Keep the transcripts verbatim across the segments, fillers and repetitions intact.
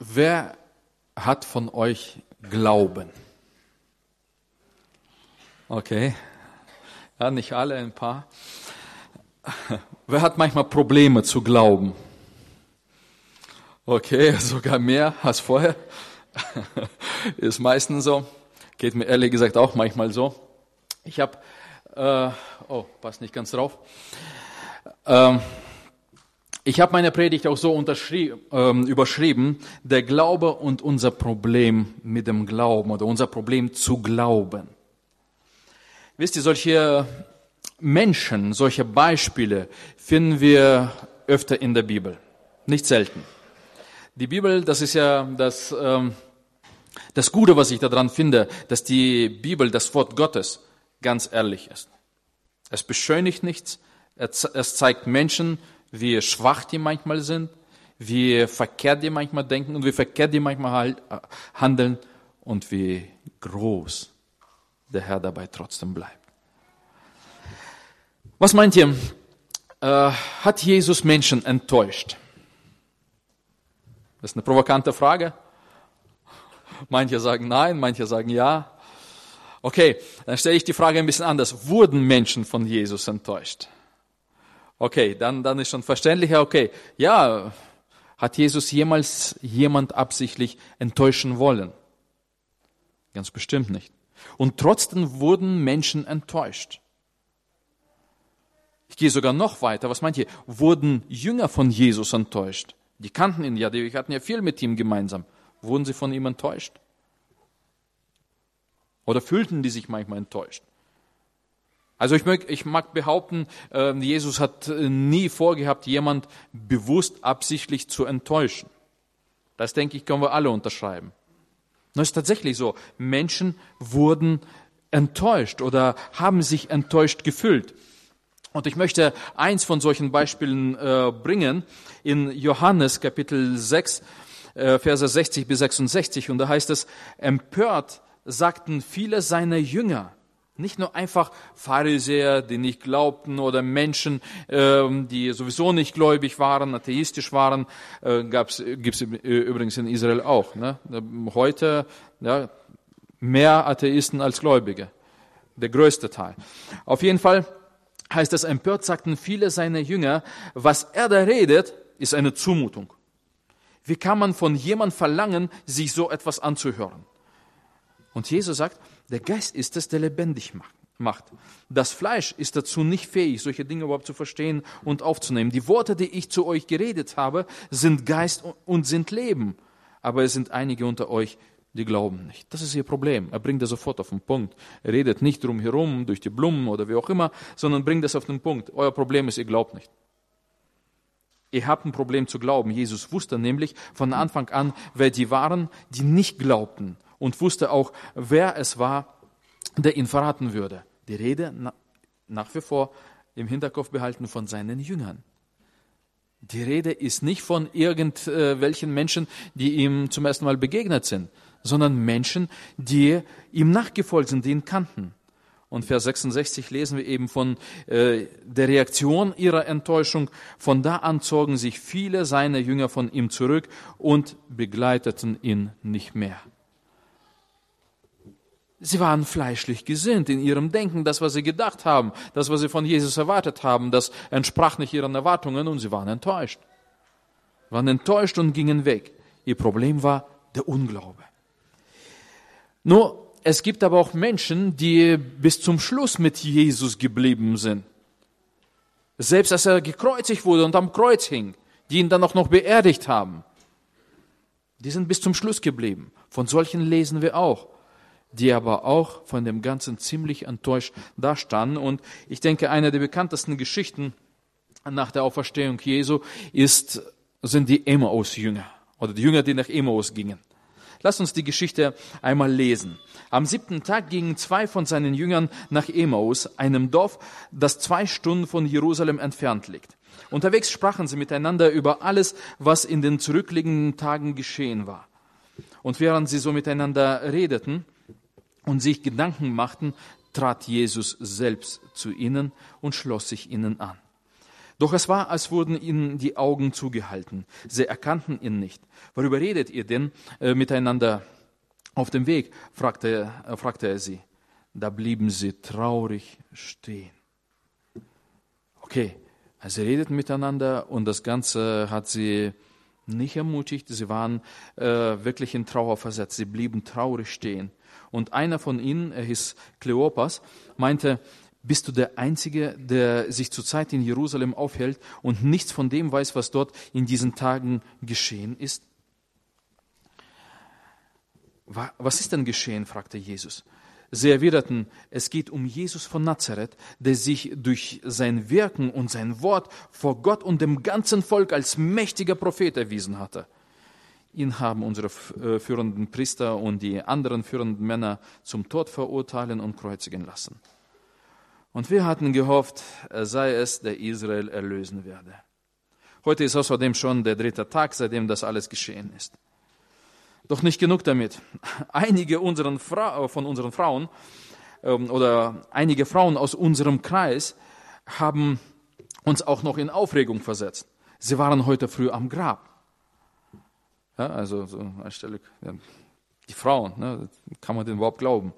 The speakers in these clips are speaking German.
Wer hat von euch Glauben? Okay, ja, nicht alle, ein paar. Wer hat manchmal Probleme zu glauben? Okay, sogar mehr als vorher. Ist meistens so. Geht mir ehrlich gesagt auch manchmal so. Ich habe, äh, oh, passt nicht ganz drauf. Ähm, ich habe meine Predigt auch so ähm, überschrieben, der Glaube und unser Problem mit dem Glauben oder unser Problem zu glauben. Wisst ihr, solche Menschen, solche Beispiele finden wir öfter in der Bibel, nicht selten. Die Bibel, das ist ja das, ähm, das Gute, was ich daran finde, dass die Bibel, das Wort Gottes, ganz ehrlich ist. Es beschönigt nichts, es zeigt Menschen, wie schwach die manchmal sind, wie verkehrt die manchmal denken und wie verkehrt die manchmal handeln und wie groß der Herr dabei trotzdem bleibt. Was meint ihr? Äh, hat Jesus Menschen enttäuscht? Das ist eine provokante Frage. Manche sagen nein, manche sagen ja. Okay, dann stelle ich die Frage ein bisschen anders. Wurden Menschen von Jesus enttäuscht? Okay, dann, dann ist schon verständlicher. Okay, ja, hat Jesus jemals jemand absichtlich enttäuschen wollen? Ganz bestimmt nicht. Und trotzdem wurden Menschen enttäuscht. Ich gehe sogar noch weiter. Was meint ihr? Wurden Jünger von Jesus enttäuscht? Die kannten ihn ja, die hatten ja viel mit ihm gemeinsam. Wurden sie von ihm enttäuscht? Oder fühlten die sich manchmal enttäuscht? Also ich mag, ich mag behaupten, Jesus hat nie vorgehabt, jemand bewusst absichtlich zu enttäuschen. Das, denke ich, können wir alle unterschreiben. Das ist tatsächlich so. Menschen wurden enttäuscht oder haben sich enttäuscht gefühlt. Und ich möchte eins von solchen Beispielen äh, bringen in Johannes Kapitel sechs, äh, Verse sechzig bis sechsundsechzig. Und da heißt es, empört sagten viele seiner Jünger, nicht nur einfach Pharisäer, die nicht glaubten, oder Menschen, äh, die sowieso nicht gläubig waren, atheistisch waren, äh, gab's, gibt's übrigens in Israel auch. Ne? Heute ja, mehr Atheisten als Gläubige, der größte Teil. Auf jeden Fall heißt es, empört sagten viele seiner Jünger, was er da redet, ist eine Zumutung. Wie kann man von jemandem verlangen, sich so etwas anzuhören? Und Jesus sagt, der Geist ist es, der lebendig macht. Das Fleisch ist dazu nicht fähig, solche Dinge überhaupt zu verstehen und aufzunehmen. Die Worte, die ich zu euch geredet habe, sind Geist und sind Leben. Aber es sind einige unter euch, die glauben nicht. Das ist ihr Problem. Er bringt das sofort auf den Punkt. Er redet nicht drum herum, durch die Blumen oder wie auch immer, sondern bringt das auf den Punkt. Euer Problem ist, ihr glaubt nicht. Ihr habt ein Problem zu glauben. Jesus wusste nämlich von Anfang an, wer die waren, die nicht glaubten. Und wusste auch, wer es war, der ihn verraten würde. Die Rede nach wie vor im Hinterkopf behalten von seinen Jüngern. Die Rede ist nicht von irgendwelchen Menschen, die ihm zum ersten Mal begegnet sind, sondern Menschen, die ihm nachgefolgt sind, die ihn kannten. Und Vers sechsundsechzig lesen wir eben von äh, der Reaktion ihrer Enttäuschung. Von da an zogen sich viele seiner Jünger von ihm zurück und begleiteten ihn nicht mehr. Sie waren fleischlich gesinnt in ihrem Denken. Das, was sie gedacht haben, das, was sie von Jesus erwartet haben, das entsprach nicht ihren Erwartungen und sie waren enttäuscht. Waren enttäuscht und gingen weg. Ihr Problem war der Unglaube. Nur, es gibt aber auch Menschen, die bis zum Schluss mit Jesus geblieben sind. Selbst als er gekreuzigt wurde und am Kreuz hing, die ihn dann auch noch beerdigt haben. Die sind bis zum Schluss geblieben. Von solchen lesen wir auch. Die aber auch von dem Ganzen ziemlich enttäuscht dastanden. Und ich denke, eine der bekanntesten Geschichten nach der Auferstehung Jesu ist, sind die Emmaus-Jünger oder die Jünger, die nach Emmaus gingen. Lass uns die Geschichte einmal lesen. Am siebten Tag gingen zwei von seinen Jüngern nach Emmaus, einem Dorf, das zwei Stunden von Jerusalem entfernt liegt. Unterwegs sprachen sie miteinander über alles, was in den zurückliegenden Tagen geschehen war. Und während sie so miteinander redeten und sich Gedanken machten, trat Jesus selbst zu ihnen und schloss sich ihnen an. Doch es war, als wurden ihnen die Augen zugehalten. Sie erkannten ihn nicht. Worüber redet ihr denn äh, miteinander auf dem Weg? fragte, äh, fragte er sie. Da blieben sie traurig stehen. Okay, also sie redeten miteinander und das Ganze hat sie nicht ermutigt. Sie waren äh, wirklich in Trauer versetzt. Sie blieben traurig stehen. Und einer von ihnen, er hieß Kleopas, meinte, bist du der Einzige, der sich zurzeit in Jerusalem aufhält und nichts von dem weiß, was dort in diesen Tagen geschehen ist? Was ist denn geschehen? Fragte Jesus. Sie erwiderten, es geht um Jesus von Nazareth, der sich durch sein Wirken und sein Wort vor Gott und dem ganzen Volk als mächtiger Prophet erwiesen hatte. Ihn haben unsere führenden Priester und die anderen führenden Männer zum Tod verurteilen und kreuzigen lassen. Und wir hatten gehofft, er sei es, der Israel erlösen werde. Heute ist außerdem schon der dritte Tag, seitdem das alles geschehen ist. Doch nicht genug damit. Einige unseren Fra- von unseren Frauen ähm, oder einige Frauen aus unserem Kreis haben uns auch noch in Aufregung versetzt. Sie waren heute früh am Grab. Ja, also so anstelle, ja, die Frauen, ne, kann man denn überhaupt glauben?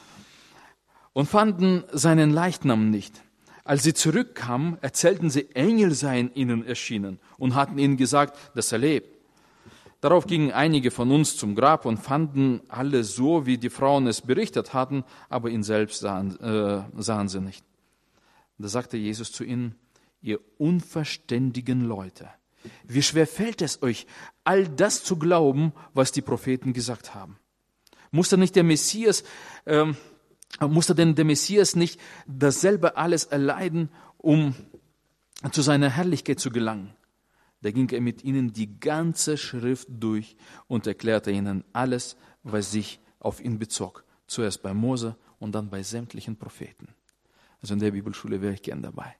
Und fanden seinen Leichnam nicht. Als sie zurückkamen, erzählten sie, Engel seien ihnen erschienen und hatten ihnen gesagt, dass er lebt. Darauf gingen einige von uns zum Grab und fanden alles so, wie die Frauen es berichtet hatten, aber ihn selbst sahen, äh, sahen sie nicht. Da sagte Jesus zu ihnen, ihr unverständigen Leute, wie schwer fällt es euch, all das zu glauben, was die Propheten gesagt haben? Musste nicht der Messias, äh, musste denn der Messias nicht dasselbe alles erleiden, um zu seiner Herrlichkeit zu gelangen? Da ging er mit ihnen die ganze Schrift durch und erklärte ihnen alles, was sich auf ihn bezog. Zuerst bei Mose und dann bei sämtlichen Propheten. Also in der Bibelschule wäre ich gern dabei.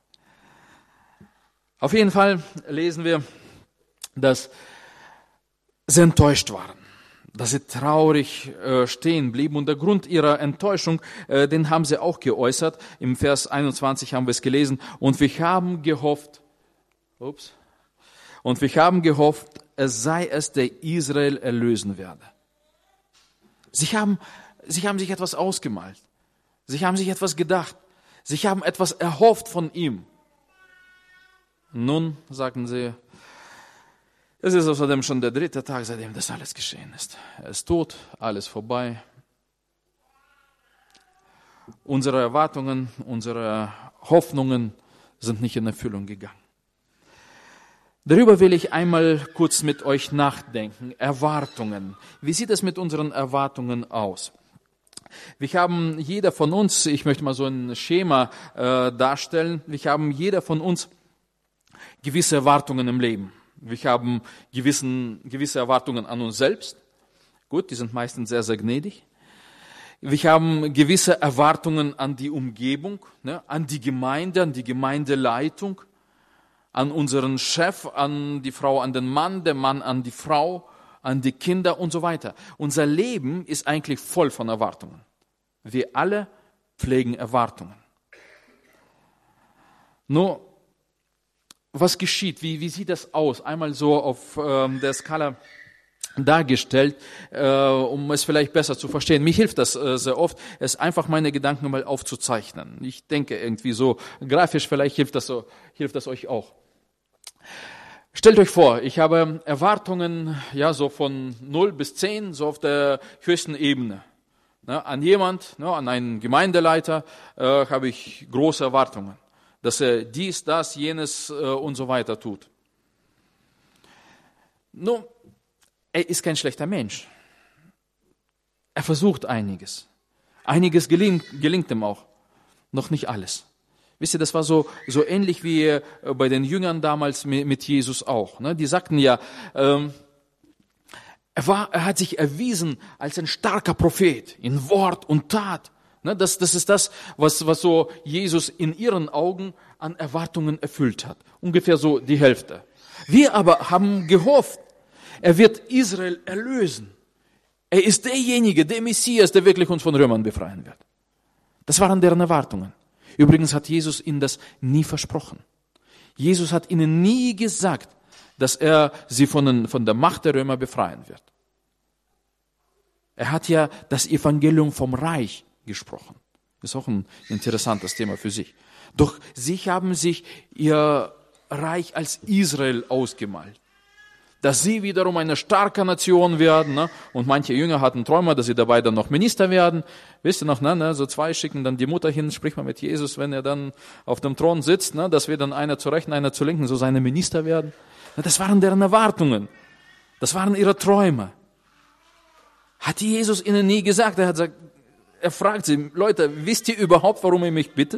Auf jeden Fall lesen wir, dass sie enttäuscht waren, dass sie traurig äh, stehen blieben. Und der Grund ihrer Enttäuschung, äh, den haben sie auch geäußert. Im Vers einundzwanzig haben wir es gelesen. Und wir haben gehofft, ups, Und wir haben gehofft, es sei es, der Israel erlösen werde. Sie haben, sie haben sich etwas ausgemalt. Sie haben sich etwas gedacht. Sie haben etwas erhofft von ihm. Nun, sagten sie, es ist außerdem schon der dritte Tag, seitdem das alles geschehen ist. Er ist tot, alles vorbei. Unsere Erwartungen, unsere Hoffnungen sind nicht in Erfüllung gegangen. Darüber will ich einmal kurz mit euch nachdenken. Erwartungen. Wie sieht es mit unseren Erwartungen aus? Wir haben jeder von uns, ich möchte mal so ein Schema äh, darstellen, wir haben jeder von uns gewisse Erwartungen im Leben. Wir haben gewissen, gewisse Erwartungen an uns selbst. Gut, die sind meistens sehr, sehr gnädig. Wir haben gewisse Erwartungen an die Umgebung, ne, an die Gemeinde, an die Gemeindeleitung, an unseren Chef, an die Frau, an den Mann, der Mann an die Frau, an die Kinder und so weiter. Unser Leben ist eigentlich voll von Erwartungen. Wir alle pflegen Erwartungen. Nur, was geschieht? Wie, wie sieht das aus? Einmal so auf ähm, der Skala dargestellt, äh, um es vielleicht besser zu verstehen. Mir hilft das äh, sehr oft, es einfach meine Gedanken mal aufzuzeichnen. Ich denke irgendwie so grafisch, vielleicht hilft das, so, hilft das euch auch. Stellt euch vor, ich habe Erwartungen, ja, so von null bis zehn, so auf der höchsten Ebene. Ne, an jemand, ne, an einen Gemeindeleiter äh, habe ich große Erwartungen, dass er dies, das, jenes äh, und so weiter tut. Nun, er ist kein schlechter Mensch. Er versucht einiges. Einiges gelingt, gelingt ihm auch. Noch nicht alles. Wisst ihr, das war so, so ähnlich wie bei den Jüngern damals mit Jesus auch. Ne? Die sagten ja, ähm, er, war, er hat sich erwiesen als ein starker Prophet in Wort und Tat. Ne? Das, das ist das, was, was so Jesus in ihren Augen an Erwartungen erfüllt hat. Ungefähr so die Hälfte. Wir aber haben gehofft, er wird Israel erlösen. Er ist derjenige, der Messias, der wirklich uns von Römern befreien wird. Das waren deren Erwartungen. Übrigens hat Jesus ihnen das nie versprochen. Jesus hat ihnen nie gesagt, dass er sie von, den, von der Macht der Römer befreien wird. Er hat ja das Evangelium vom Reich gesprochen. Das ist auch ein interessantes Thema für sich. Doch sie haben sich ihr Reich als Israel ausgemalt. Dass sie wiederum eine starke Nation werden. Ne? Und manche Jünger hatten Träume, dass sie dabei dann noch Minister werden. Wisst ihr noch, ne? ne? so zwei schicken dann die Mutter hin, sprich mal mit Jesus, wenn er dann auf dem Thron sitzt, ne? dass wir dann einer zur Rechten, einer zur Linken, so seine Minister werden. Das waren deren Erwartungen. Das waren ihre Träume. Hat Jesus ihnen nie gesagt. Er hat gesagt, er fragt sie, Leute, wisst ihr überhaupt, warum ihr mich bittet?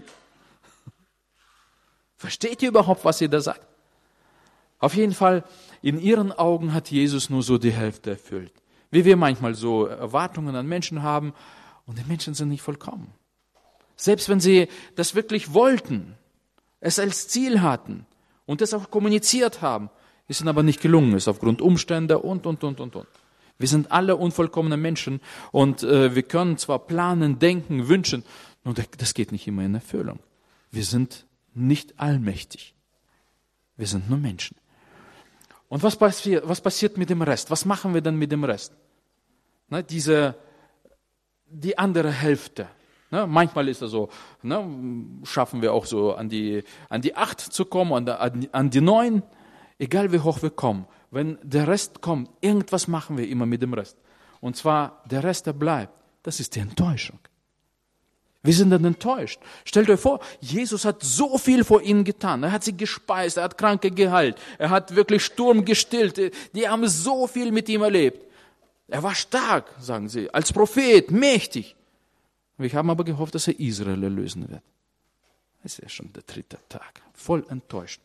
Versteht ihr überhaupt, was ihr da sagt? Auf jeden Fall, in ihren Augen hat Jesus nur so die Hälfte erfüllt. Wie wir manchmal so Erwartungen an Menschen haben und die Menschen sind nicht vollkommen. Selbst wenn sie das wirklich wollten, es als Ziel hatten und es auch kommuniziert haben, ist ihnen aber nicht gelungen, ist aufgrund Umstände und, und, und, und, und. Wir sind alle unvollkommene Menschen und äh, wir können zwar planen, denken, wünschen, nur das geht nicht immer in Erfüllung. Wir sind nicht allmächtig. Wir sind nur Menschen. Und was passiert, was passiert mit dem Rest? Was machen wir dann mit dem Rest? Ne, diese, die andere Hälfte. Ne, manchmal ist es so, ne, schaffen wir auch so an die, an die acht zu kommen, an die, an die neun, egal wie hoch wir kommen. Wenn der Rest kommt, irgendwas machen wir immer mit dem Rest. Und zwar der Rest, der bleibt, das ist die Enttäuschung. Wir sind dann enttäuscht. Stellt euch vor, Jesus hat so viel vor ihnen getan. Er hat sie gespeist, er hat Kranke geheilt, er hat wirklich Sturm gestillt. Die haben so viel mit ihm erlebt. Er war stark, sagen sie, als Prophet, mächtig. Wir haben aber gehofft, dass er Israel erlösen wird. Das ist ja schon der dritte Tag. Voll enttäuscht.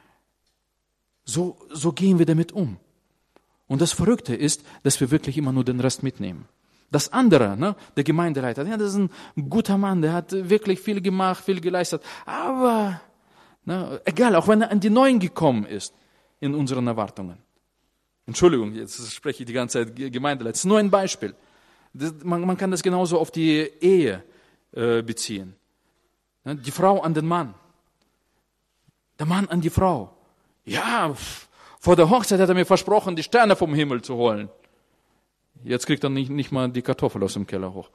So, so gehen wir damit um. Und das Verrückte ist, dass wir wirklich immer nur den Rest mitnehmen. Das andere, ne, der Gemeindeleiter, ja, das ist ein guter Mann, der hat wirklich viel gemacht, viel geleistet. Aber, ne, egal, auch wenn er an die Neuen gekommen ist, in unseren Erwartungen. Entschuldigung, jetzt spreche ich die ganze Zeit Gemeindeleiter. Das ist nur ein Beispiel. Das, man, man kann das genauso auf die Ehe äh, beziehen. Ne, die Frau an den Mann. Der Mann an die Frau. Ja, vor der Hochzeit hat er mir versprochen, die Sterne vom Himmel zu holen. Jetzt kriegt er nicht, nicht mal die Kartoffel aus dem Keller hoch.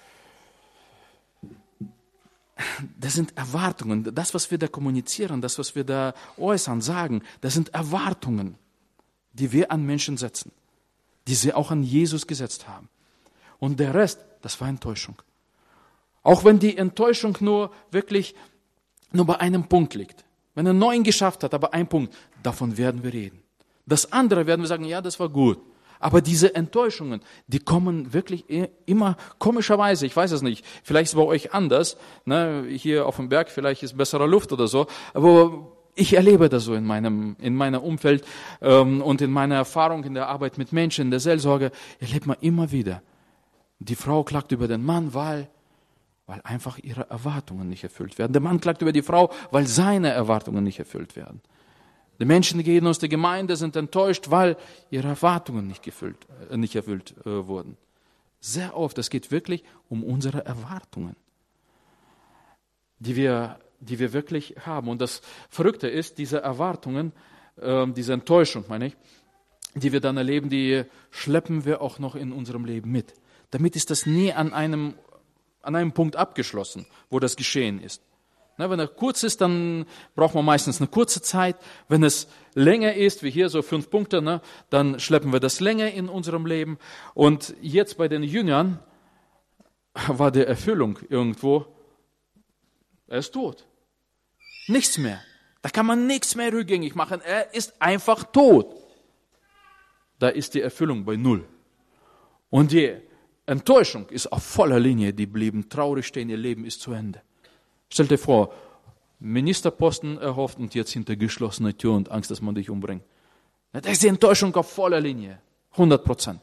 Das sind Erwartungen. Das, was wir da kommunizieren, das, was wir da äußern, sagen, das sind Erwartungen, die wir an Menschen setzen, die sie auch an Jesus gesetzt haben. Und der Rest, das war Enttäuschung. Auch wenn die Enttäuschung nur wirklich nur bei einem Punkt liegt. Wenn er neun geschafft hat, aber ein Punkt, davon werden wir reden. Das andere werden wir sagen, ja, das war gut. Aber diese Enttäuschungen, die kommen wirklich immer komischerweise, ich weiß es nicht, vielleicht ist es bei euch anders, ne? Hier auf dem Berg vielleicht ist bessere Luft oder so, aber ich erlebe das so in meinem, in meinem Umfeld ähm, und in meiner Erfahrung in der Arbeit mit Menschen, in der Seelsorge, erlebt man immer wieder. Die Frau klagt über den Mann, weil, weil einfach ihre Erwartungen nicht erfüllt werden. Der Mann klagt über die Frau, weil seine Erwartungen nicht erfüllt werden. Die Menschen gehen aus der Gemeinde, sind enttäuscht, weil ihre Erwartungen nicht, gefüllt, äh, nicht erfüllt äh, wurden. Sehr oft, es geht wirklich um unsere Erwartungen, die wir, die wir wirklich haben. Und das Verrückte ist, diese Erwartungen, äh, diese Enttäuschung, meine ich, die wir dann erleben, die schleppen wir auch noch in unserem Leben mit. Damit ist das nie an einem, an einem Punkt abgeschlossen, wo das geschehen ist. Na, wenn er kurz ist, dann braucht man meistens eine kurze Zeit. Wenn es länger ist, wie hier so fünf Punkte, ne, dann schleppen wir das länger in unserem Leben. Und jetzt bei den Jüngern war die Erfüllung irgendwo, er ist tot. Nichts mehr. Da kann man nichts mehr rückgängig machen. Er ist einfach tot. Da ist die Erfüllung bei null. Und die Enttäuschung ist auf voller Linie. Die blieben traurig stehen, ihr Leben ist zu Ende. Stell dir vor, Ministerposten erhofft und jetzt hinter geschlossener Tür und Angst, dass man dich umbringt. Das ist die Enttäuschung auf voller Linie. hundert Prozent.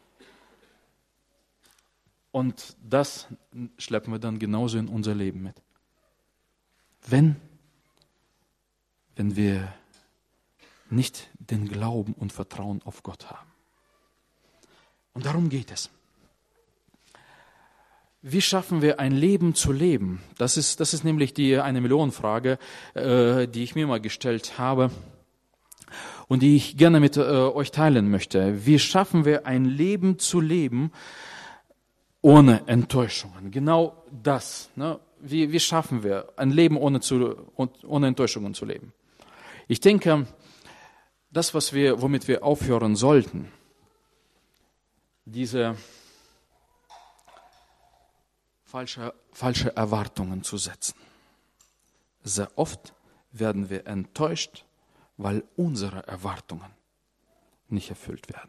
Und das schleppen wir dann genauso in unser Leben mit. Wenn, wenn wir nicht den Glauben und Vertrauen auf Gott haben. Und darum geht es. Wie schaffen wir ein Leben zu leben? Das ist, das ist nämlich die eine Millionenfrage, äh, die ich mir mal gestellt habe und die ich gerne mit äh, euch teilen möchte. Wie schaffen wir ein Leben zu leben ohne Enttäuschungen? Genau das. Ne? Wie, wie schaffen wir ein Leben ohne, zu, ohne Enttäuschungen zu leben? Ich denke, das, was wir, womit wir aufhören sollten, diese falsche, falsche Erwartungen zu setzen. Sehr oft werden wir enttäuscht, weil unsere Erwartungen nicht erfüllt werden.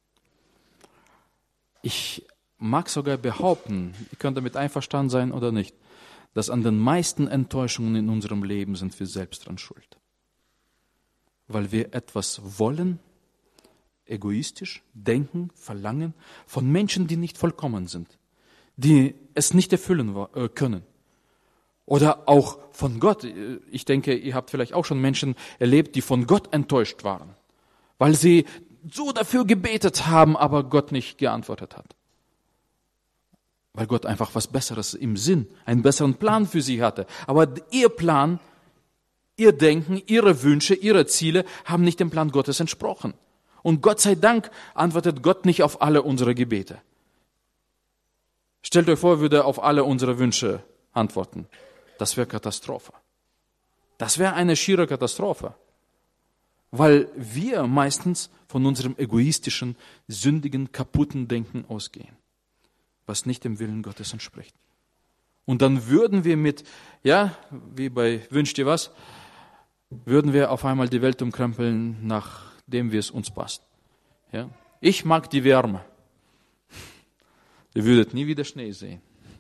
Ich mag sogar behaupten, ihr könnt damit einverstanden sein oder nicht, dass an den meisten Enttäuschungen in unserem Leben sind wir selbst dran schuld. Weil wir etwas wollen, egoistisch denken, verlangen, von Menschen, die nicht vollkommen sind, die es nicht erfüllen können. Oder auch von Gott. Ich denke, ihr habt vielleicht auch schon Menschen erlebt, die von Gott enttäuscht waren, weil sie so dafür gebetet haben, aber Gott nicht geantwortet hat. Weil Gott einfach was Besseres im Sinn, einen besseren Plan für sie hatte. Aber ihr Plan, ihr Denken, ihre Wünsche, ihre Ziele haben nicht dem Plan Gottes entsprochen. Und Gott sei Dank antwortet Gott nicht auf alle unsere Gebete. Stellt euch vor, er würde auf alle unsere Wünsche antworten. Das wäre Katastrophe. Das wäre eine schiere Katastrophe. Weil wir meistens von unserem egoistischen, sündigen, kaputten Denken ausgehen, was nicht dem Willen Gottes entspricht. Und dann würden wir mit, ja, wie bei Wünsch dir was, würden wir auf einmal die Welt umkrempeln, nachdem wie es uns passt. Ja? Ich mag die Wärme. Ihr würdet nie wieder Schnee sehen.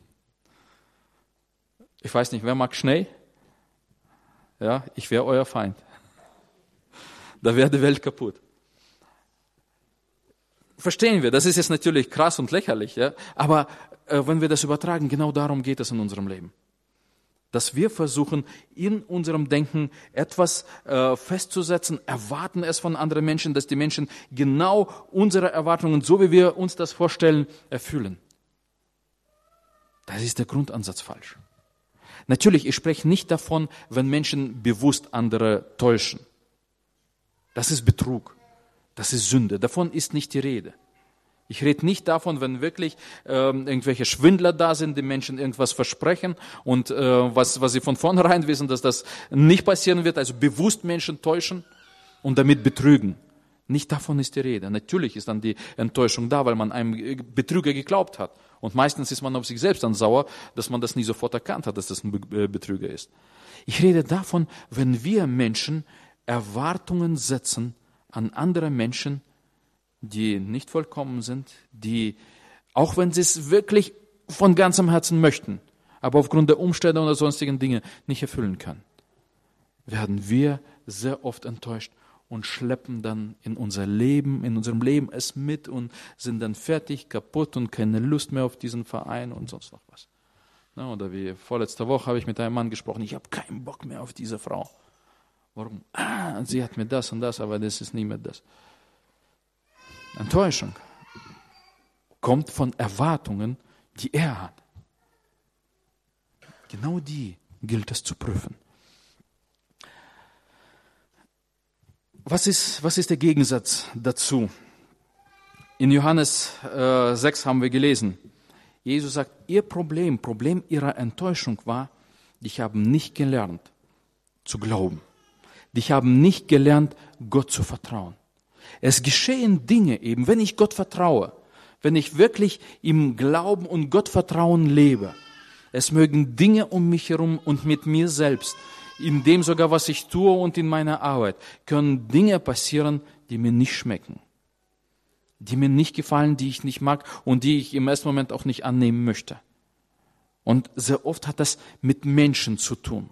Ich weiß nicht, wer mag Schnee? Ja, ich wäre euer Feind. Da wäre die Welt kaputt. Verstehen wir, das ist jetzt natürlich krass und lächerlich, ja? Aber äh, wenn wir das übertragen, genau darum geht es in unserem Leben. Dass wir versuchen, in unserem Denken etwas äh, festzusetzen, erwarten es von anderen Menschen, dass die Menschen genau unsere Erwartungen, so wie wir uns das vorstellen, erfüllen. Das ist der Grundansatz falsch. Natürlich, ich spreche nicht davon, wenn Menschen bewusst andere täuschen. Das ist Betrug. Das ist Sünde. Davon ist nicht die Rede. Ich rede nicht davon, wenn wirklich ähm, irgendwelche Schwindler da sind, die Menschen irgendwas versprechen und äh, was, was sie von vornherein wissen, dass das nicht passieren wird, also bewusst Menschen täuschen und damit betrügen. Nicht davon ist die Rede. Natürlich ist dann die Enttäuschung da, weil man einem Betrüger geglaubt hat. Und meistens ist man auf sich selbst dann sauer, dass man das nie sofort erkannt hat, dass das ein Betrüger ist. Ich rede davon, wenn wir Menschen Erwartungen setzen an andere Menschen, die nicht vollkommen sind, die, auch wenn sie es wirklich von ganzem Herzen möchten, aber aufgrund der Umstände oder sonstigen Dinge nicht erfüllen können, werden wir sehr oft enttäuscht und schleppen dann in unser Leben, in unserem Leben es mit und sind dann fertig, kaputt und keine Lust mehr auf diesen Verein und sonst noch was. Na, oder wie vorletzte Woche habe ich mit einem Mann gesprochen, ich habe keinen Bock mehr auf diese Frau. Warum? Ah, sie hat mir das und das, aber das ist nie mehr das. Enttäuschung kommt von Erwartungen, die er hat. Genau die gilt es zu prüfen. Was ist, was ist der Gegensatz dazu? In Johannes äh, sechs haben wir gelesen, Jesus sagt, ihr Problem, Problem ihrer Enttäuschung war, die haben nicht gelernt zu glauben. Die haben nicht gelernt, Gott zu vertrauen. Es geschehen Dinge eben, wenn ich Gott vertraue, wenn ich wirklich im Glauben und Gottvertrauen lebe. Es mögen Dinge um mich herum und mit mir selbst, in dem sogar, was ich tue und in meiner Arbeit, können Dinge passieren, die mir nicht schmecken, die mir nicht gefallen, die ich nicht mag und die ich im ersten Moment auch nicht annehmen möchte. Und sehr oft hat das mit Menschen zu tun.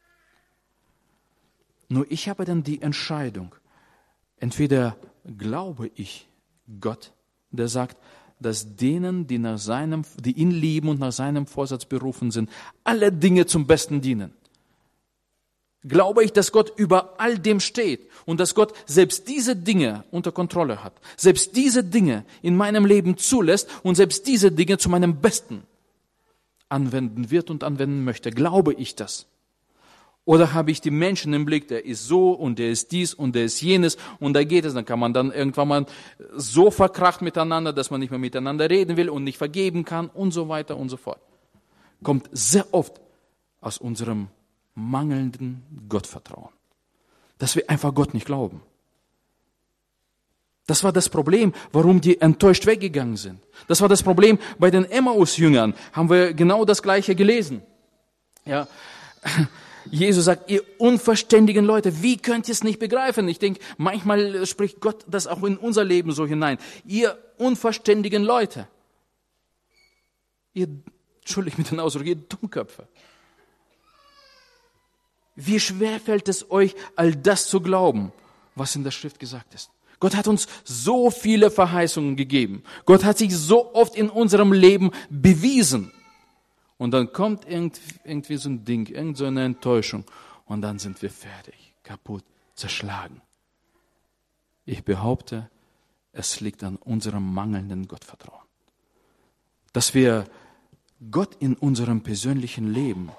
Nur ich habe dann die Entscheidung, entweder glaube ich Gott, der sagt, dass denen, die nach seinem, die ihn lieben und nach seinem Vorsatz berufen sind, alle Dinge zum Besten dienen. Glaube ich, dass Gott über all dem steht und dass Gott selbst diese Dinge unter Kontrolle hat, selbst diese Dinge in meinem Leben zulässt und selbst diese Dinge zu meinem Besten anwenden wird und anwenden möchte. Glaube ich das? Oder habe ich die Menschen im Blick, der ist so und der ist dies und der ist jenes und da geht es, dann kann man dann irgendwann mal so verkracht miteinander, dass man nicht mehr miteinander reden will und nicht vergeben kann und so weiter und so fort. Kommt sehr oft aus unserem mangelnden Gottvertrauen. Dass wir einfach Gott nicht glauben. Das war das Problem, warum die enttäuscht weggegangen sind. Das war das Problem bei den Emmaus-Jüngern. Haben wir genau das Gleiche gelesen. Ja. Jesus sagt, ihr unverständigen Leute, wie könnt ihr es nicht begreifen? Ich denke, manchmal spricht Gott das auch in unser Leben so hinein. Ihr unverständigen Leute. Ihr, entschuldigt mit den Ausdruck, ihr Dummköpfe. Wie schwer fällt es euch, all das zu glauben, was in der Schrift gesagt ist? Gott hat uns so viele Verheißungen gegeben. Gott hat sich so oft in unserem Leben bewiesen. Und dann kommt irgendwie so ein Ding, irgend so eine Enttäuschung. Und dann sind wir fertig, kaputt, zerschlagen. Ich behaupte, es liegt an unserem mangelnden Gottvertrauen. Dass wir Gott in unserem persönlichen Leben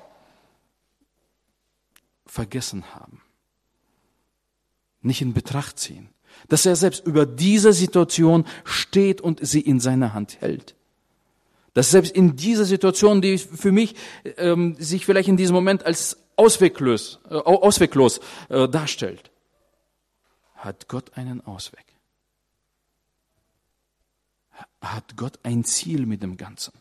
vergessen haben. Nicht in Betracht ziehen. Dass er selbst über diese Situation steht und sie in seiner Hand hält. Dass selbst in dieser Situation, die für mich ähm, sich vielleicht in diesem Moment als ausweglos, äh, ausweglos äh, darstellt, hat Gott einen Ausweg. Hat Gott ein Ziel mit dem Ganzen.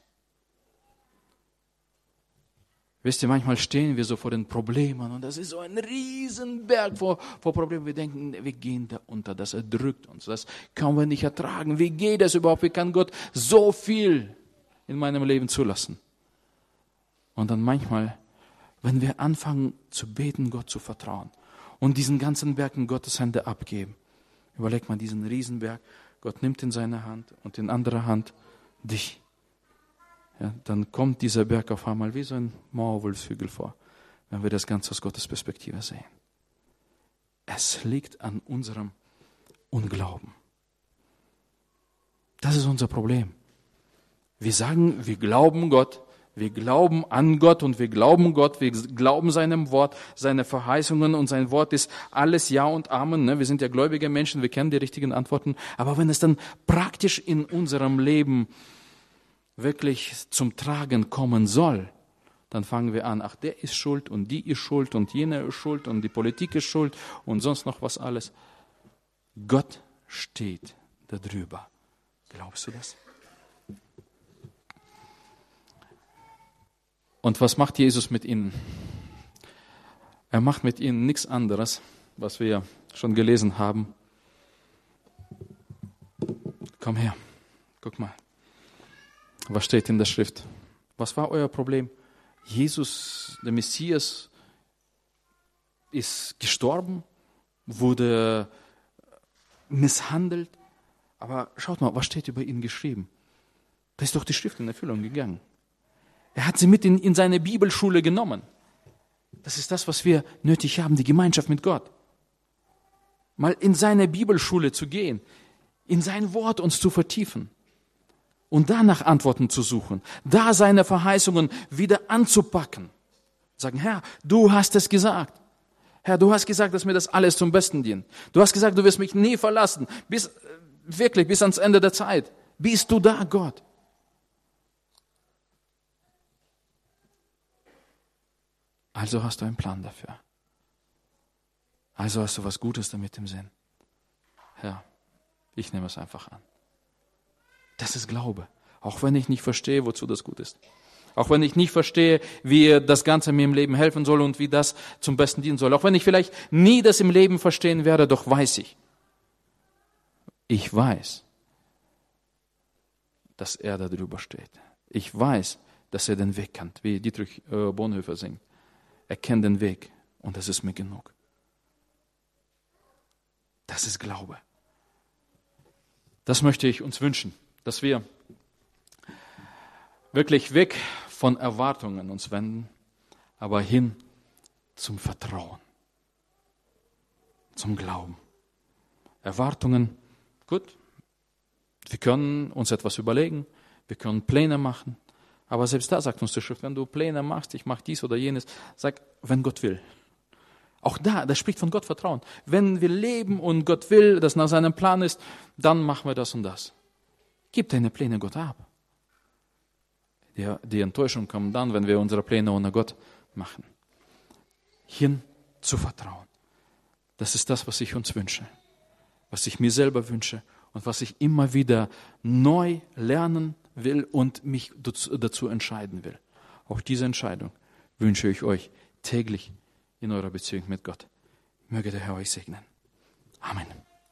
Wisst ihr, manchmal stehen wir so vor den Problemen und das ist so ein Riesenberg vor, vor Problemen. Wir denken, wir gehen da unter, das erdrückt uns, das können wir nicht ertragen. Wie geht das überhaupt? Wie kann Gott so viel in meinem Leben zulassen? Und dann manchmal, wenn wir anfangen zu beten, Gott zu vertrauen und diesen ganzen Berg in Gottes Hände abgeben, überleg mal diesen Riesenberg, Gott nimmt in seine Hand und in andere Hand dich. Ja, dann kommt dieser Berg auf einmal wie so ein Maulwurfshügel vor, wenn wir das Ganze aus Gottes Perspektive sehen. Es liegt an unserem Unglauben. Das ist unser Problem. Wir sagen, wir glauben Gott, wir glauben an Gott und wir glauben Gott, wir glauben seinem Wort, seine Verheißungen und sein Wort ist alles Ja und Amen. Ne? Wir sind ja gläubige Menschen, wir kennen die richtigen Antworten. Aber wenn es dann praktisch in unserem Leben wirklich zum Tragen kommen soll, dann fangen wir an, ach, der ist schuld und die ist schuld und jener ist schuld und die Politik ist schuld und sonst noch was alles. Gott steht da drüber. Glaubst du das? Und was macht Jesus mit ihnen? Er macht mit ihnen nichts anderes, was wir schon gelesen haben. Komm her, guck mal. Was steht in der Schrift? Was war euer Problem? Jesus, der Messias, ist gestorben, wurde misshandelt. Aber schaut mal, was steht über ihn geschrieben? Da ist doch die Schrift in Erfüllung gegangen. Er hat sie mit in, in seine Bibelschule genommen. Das ist das, was wir nötig haben, die Gemeinschaft mit Gott. Mal in seine Bibelschule zu gehen, in sein Wort uns zu vertiefen. Und danach Antworten zu suchen, da seine Verheißungen wieder anzupacken. Sagen, Herr, du hast es gesagt. Herr, du hast gesagt, dass mir das alles zum Besten dient. Du hast gesagt, du wirst mich nie verlassen, bis wirklich bis ans Ende der Zeit. Bist du da, Gott? Also hast du einen Plan dafür. Also hast du was Gutes damit im Sinn. Herr, ich nehme es einfach an. Das ist Glaube. Auch wenn ich nicht verstehe, wozu das gut ist. Auch wenn ich nicht verstehe, wie das Ganze mir im Leben helfen soll und wie das zum Besten dienen soll. Auch wenn ich vielleicht nie das im Leben verstehen werde, doch weiß ich. Ich weiß, dass er da drüber steht. Ich weiß, dass er den Weg kennt, wie Dietrich äh, Bonhoeffer singt. Er kennt den Weg und das ist mir genug. Das ist Glaube. Das möchte ich uns wünschen. Dass wir wirklich weg von Erwartungen uns wenden, aber hin zum Vertrauen, zum Glauben. Erwartungen, gut, wir können uns etwas überlegen, wir können Pläne machen, Aber selbst da sagt uns die Schrift, wenn du Pläne machst, ich mache dies oder jenes, sag, wenn Gott will. Auch da, das spricht von Gott Vertrauen. Wenn wir leben und Gott will, dass nach seinem Plan ist, dann machen wir das und das. Gib deine Pläne Gott ab. Die, die Enttäuschung kommt dann, wenn wir unsere Pläne ohne Gott machen. Hin zu vertrauen. Das ist das, was ich uns wünsche. Was ich mir selber wünsche und was ich immer wieder neu lernen will und mich dazu, dazu entscheiden will. Auch diese Entscheidung wünsche ich euch täglich in eurer Beziehung mit Gott. Möge der Herr euch segnen. Amen.